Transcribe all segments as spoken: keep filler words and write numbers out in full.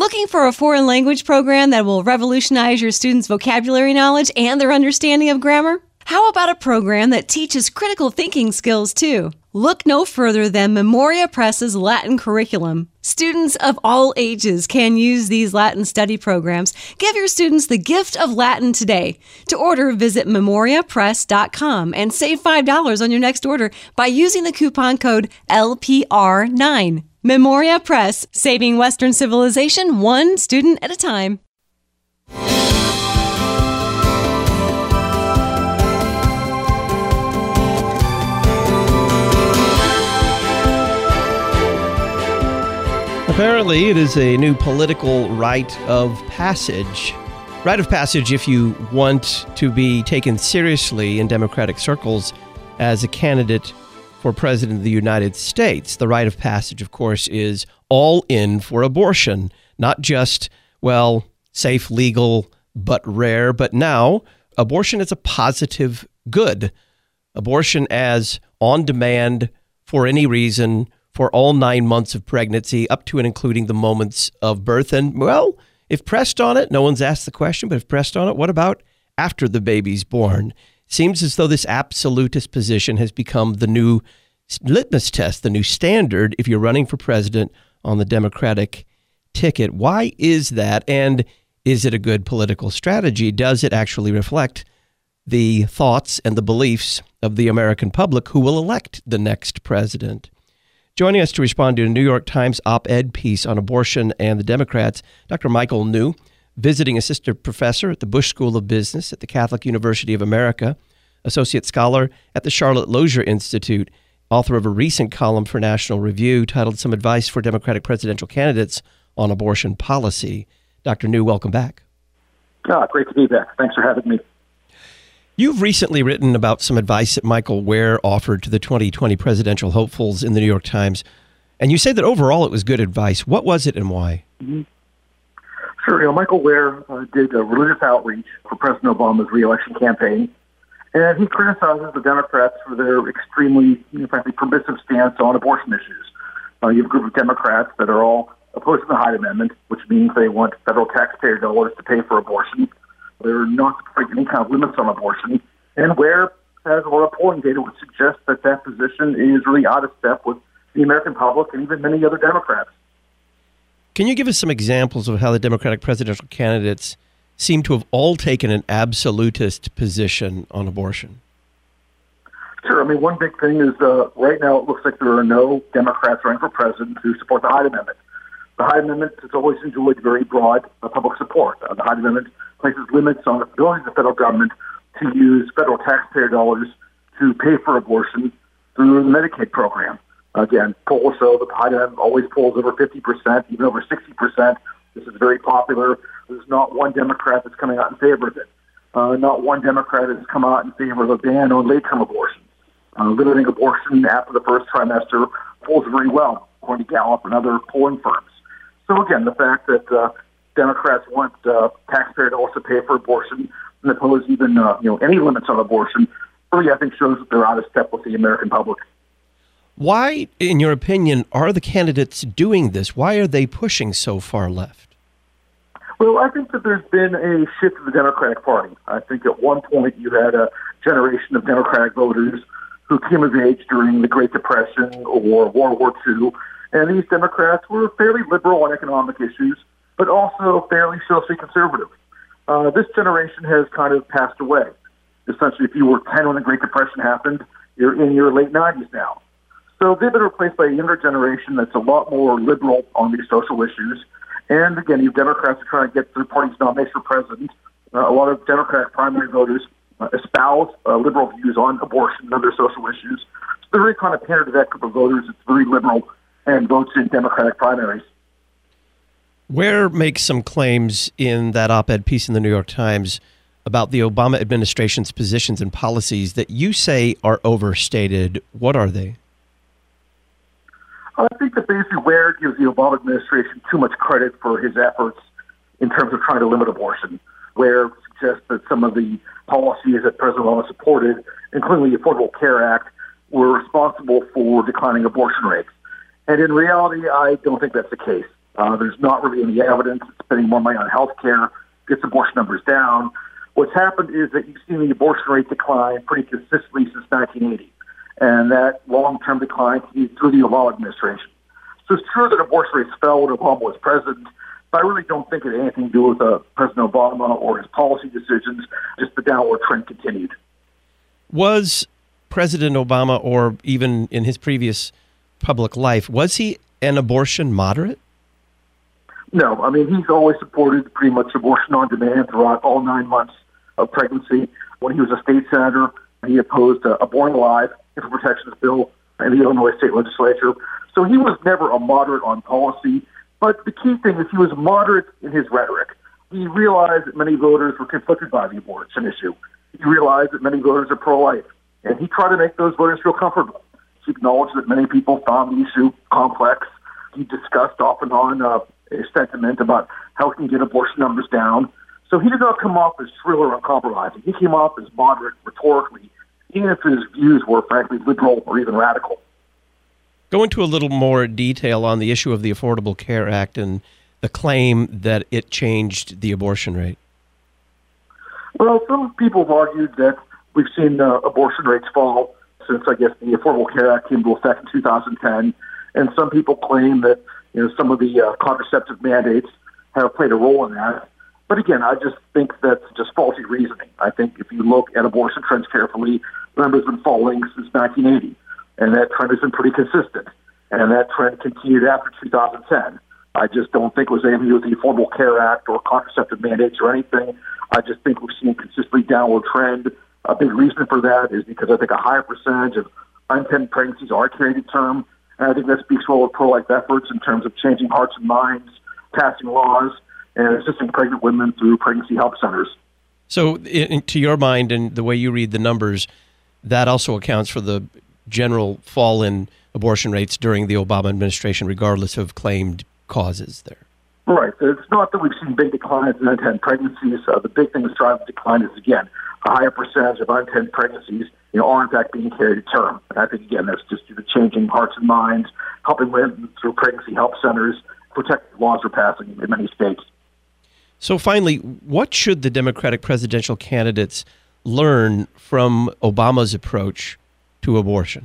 Looking for a foreign language program that will revolutionize your students' vocabulary knowledge and their understanding of grammar? How about a program that teaches critical thinking skills, too? Look no further than Memoria Press's Latin curriculum. Students of all ages can use these Latin study programs. Give your students the gift of Latin today. To order, visit memoria press dot com and save five dollars on your next order by using the coupon code L P R nine. Memoria Press, saving Western civilization one student at a time. Apparently, it is a new political rite of passage. Rite of passage if you want to be taken seriously in Democratic circles as a candidate for President of the United States. The rite of passage, of course, is all in for abortion. Not just, well, safe, legal, but rare, but now abortion is a positive good. Abortion as on demand for any reason for all nine months of pregnancy, up to and including the moments of birth. And, well, if pressed on it, no one's asked the question, but if pressed on it, what about after the baby's born? Seems as though this absolutist position has become the new litmus test, the new standard if you're running for president on the Democratic ticket. Why is that? And is it a good political strategy? Does it actually reflect the thoughts and the beliefs of the American public who will elect the next president? Joining us to respond to a New York Times op-ed piece on abortion and the Democrats, Doctor Michael New, visiting assistant professor at the Bush School of Business at the Catholic University of America, associate scholar at the Charlotte Lozier Institute, author of a recent column for National Review titled Some Advice for Democratic Presidential Candidates on Abortion Policy. Doctor New, welcome back. Ah, great to be back. Thanks for having me. You've recently written about some advice that Michael Wear offered to the twenty twenty presidential hopefuls in the New York Times, and you say that overall it was good advice. What was it and why? Mm-hmm. Sure. You know, Michael Wear uh, did a religious outreach for President Obama's re-election campaign, and he criticizes the Democrats for their extremely, you know, frankly, permissive stance on abortion issues. Uh, you have a group of Democrats that are all opposed to the Hyde Amendment, which means they want federal taxpayer dollars to pay for abortion. They're not supporting any kind of limits on abortion. And Wear has a lot of polling data which suggests that that position is really out of step with the American public and even many other Democrats. Can you give us some examples of how the Democratic presidential candidates seem to have all taken an absolutist position on abortion? Sure. I mean, one big thing is uh, right now it looks like there are no Democrats running for president who support the Hyde Amendment. The Hyde Amendment has always enjoyed very broad uh, public support. Uh, the Hyde Amendment places limits on the ability of the federal government to use federal taxpayer dollars to pay for abortion through the Medicaid program. Again, polls show that the Hyde Amendment always polls over fifty percent, even over sixty percent. This is very popular. There's not one Democrat that's coming out in favor of it. Uh, not one Democrat has come out in favor of a ban on late-term abortion. Uh, limiting abortion after the first trimester polls very well, according to Gallup and other polling firms. So again, the fact that uh, Democrats want uh, taxpayer dollars to pay for abortion and oppose even uh, you know any limits on abortion really, I think, shows that they're out of step with the American public. Why, in your opinion, are the candidates doing this? Why are they pushing so far left? Well, I think that there's been a shift in the Democratic Party. I think at one point you had a generation of Democratic voters who came of age during the Great Depression or World War Two, and these Democrats were fairly liberal on economic issues, but also fairly socially conservative. Uh, this generation has kind of passed away. Essentially, if you were ten when the Great Depression happened, you're in your late nineties now. So they've been replaced by a younger generation that's a lot more liberal on these social issues. And again, you Democrats are trying to get their party's nomination for president. Uh, a lot of Democratic primary voters uh, espouse uh, liberal views on abortion and other social issues. So they're really kind of pander to that group of voters. It's very liberal and votes in Democratic primaries. Wear makes some claims in that op-ed piece in the New York Times about the Obama administration's positions and policies that you say are overstated. What are they? I think that basically Wear gives the Obama administration too much credit for his efforts in terms of trying to limit abortion. Wear suggests that some of the policies that President Obama supported, including the Affordable Care Act, were responsible for declining abortion rates. And in reality, I don't think that's the case. Uh, there's not really any evidence. It's spending more money on health care, gets abortion numbers down. What's happened is that you've seen the abortion rate decline pretty consistently since nineteen eighty. And that long-term decline continued through the Obama administration. So it's true that abortion rates fell when Obama was president, but I really don't think it had anything to do with uh, President Obama or his policy decisions. Just the downward trend continued. Was President Obama, or even in his previous public life, was he an abortion moderate? No. I mean, he's always supported pretty much abortion on demand throughout all nine months of pregnancy. When he was a state senator, he opposed uh, a Born Alive Infant Protections Bill in the Illinois state legislature. So he was never a moderate on policy. But the key thing is he was moderate in his rhetoric. He realized that many voters were conflicted by the abortion issue. He realized that many voters are pro-life. And he tried to make those voters feel comfortable. He acknowledged that many people found the issue complex. He discussed off and on uh, a sentiment about how he can get abortion numbers down. So he did not come off as shrill or uncompromising. He came off as moderate rhetorically, even if his views were, frankly, liberal or even radical. Go into a little more detail on the issue of the Affordable Care Act and the claim that it changed the abortion rate. Well, some people have argued that we've seen uh, abortion rates fall since, I guess, the Affordable Care Act came into effect in two thousand ten. And some people claim that, you know, some of the uh, contraceptive mandates have played a role in that. But again, I just think that's just faulty reasoning. I think if you look at abortion trends carefully, the number's been falling since nineteen eighty, and that trend has been pretty consistent. And that trend continued after two thousand ten. I just don't think it was anything to do with the Affordable Care Act or contraceptive mandates or anything. I just think we've seen a consistently downward trend. A big reason for that is because I think a higher percentage of unintended pregnancies are carried to term. And I think that speaks well of pro-life efforts in terms of changing hearts and minds, passing laws, and assisting pregnant women through pregnancy help centers. So in, to your mind and the way you read the numbers, that also accounts for the general fall in abortion rates during the Obama administration, regardless of claimed causes there. Right. It's not that we've seen big declines in unintended pregnancies. Uh, the big thing that's driving the decline is, again, a higher percentage of unintended pregnancies, you know, are in fact being carried to term. And I think, again, that's just due to changing hearts and minds, helping women through pregnancy help centers, protective laws are passing in many states. So finally, what should the Democratic presidential candidates learn from Obama's approach to abortion?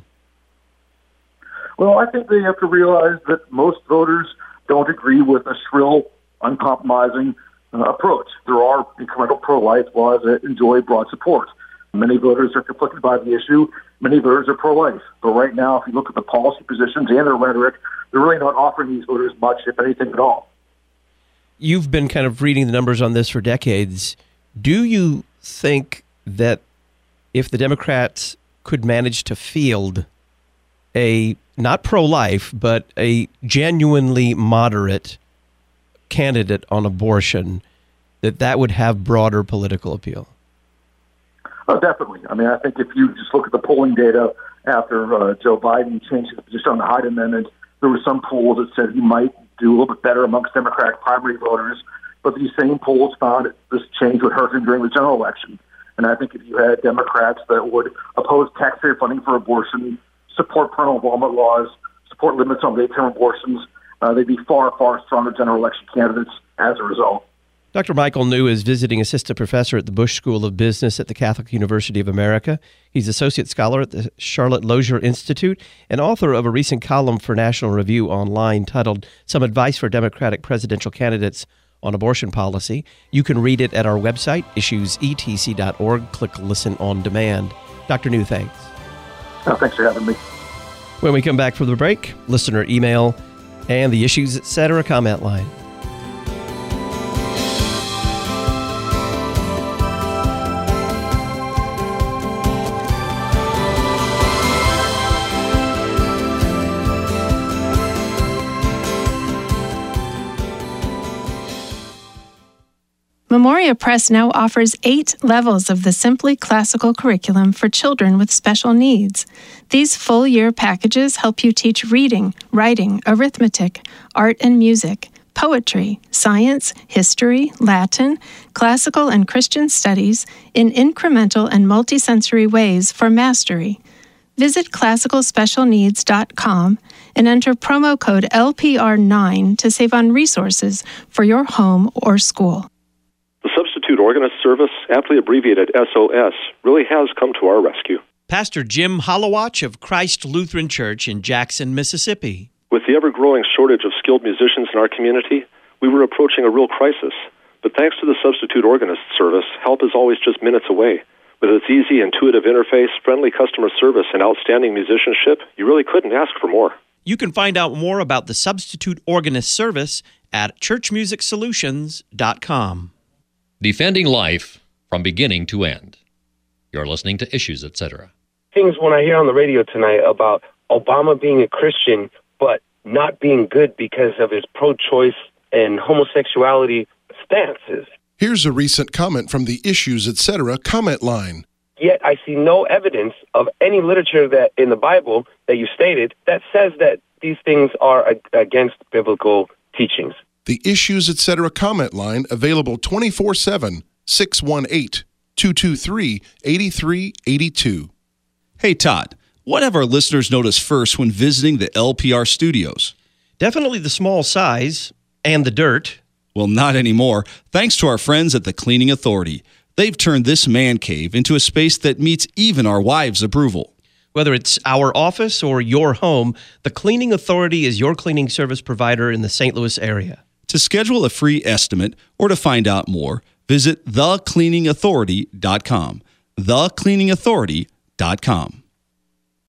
Well, I think they have to realize that most voters don't agree with a shrill, uncompromising uh, approach. There are incremental pro-life laws that enjoy broad support. Many voters are conflicted by the issue. Many voters are pro-life. But right now, if you look at the policy positions and their rhetoric, they're really not offering these voters much, if anything at all. You've been kind of reading the numbers on this for decades. Do you think that if the Democrats could manage to field a, not pro-life, but a genuinely moderate candidate on abortion, that that would have broader political appeal? Oh, definitely. I mean, I think if you just look at the polling data after uh, Joe Biden changed his position on the Hyde Amendment, there were some polls that said he might do a little bit better amongst Democratic primary voters, but these same polls found that this change would hurt him during the general election. And I think if you had Democrats that would oppose taxpayer funding for abortion, support parental involvement laws, support limits on late-term abortions, uh, they'd be far, far stronger general election candidates as a result. Doctor Michael New is visiting assistant professor at the Bush School of Business at the Catholic University of America. He's associate scholar at the Charlotte Lozier Institute and author of a recent column for National Review Online titled Some Advice for Democratic Presidential Candidates on Abortion Policy. You can read it at our website, issues e t c dot org. Click Listen on Demand. Doctor New, thanks. Oh, thanks for having me. When we come back from the break, listener email and the Issues Etc. comment line. Memoria Press now offers eight levels of the Simply Classical curriculum for children with special needs. These full-year packages help you teach reading, writing, arithmetic, art and music, poetry, science, history, Latin, classical and Christian studies in incremental and multisensory ways for mastery. Visit classical special needs dot com and enter promo code L P R nine to save on resources for your home or school. The Substitute Organist Service, aptly abbreviated S O S, really has come to our rescue. Pastor Jim Hollowatch of Christ Lutheran Church in Jackson, Mississippi. With the ever-growing shortage of skilled musicians in our community, we were approaching a real crisis. But thanks to the Substitute Organist Service, help is always just minutes away. With its easy, intuitive interface, friendly customer service, and outstanding musicianship, you really couldn't ask for more. You can find out more about the Substitute Organist Service at church music solutions dot com. Defending life from beginning to end. You're listening to Issues, et cetera. Things when I hear on the radio tonight about Obama being a Christian, but not being good because of his pro-choice and homosexuality stances. Here's a recent comment from the Issues, et cetera comment line. Yet I see no evidence of any literature that in the Bible that you stated that says that these things are ag- against biblical teachings. The Issues, et cetera comment line, available twenty-four seven, six one eight, two two three, eight three eight two. Hey, Todd, what have our listeners noticed first when visiting the L P R studios? Definitely the small size and the dirt. Well, not anymore, thanks to our friends at the Cleaning Authority. They've turned this man cave into a space that meets even our wives' approval. Whether it's our office or your home, the Cleaning Authority is your cleaning service provider in the Saint Louis area. To schedule a free estimate or to find out more, visit the cleaning authority dot com. the cleaning authority dot com.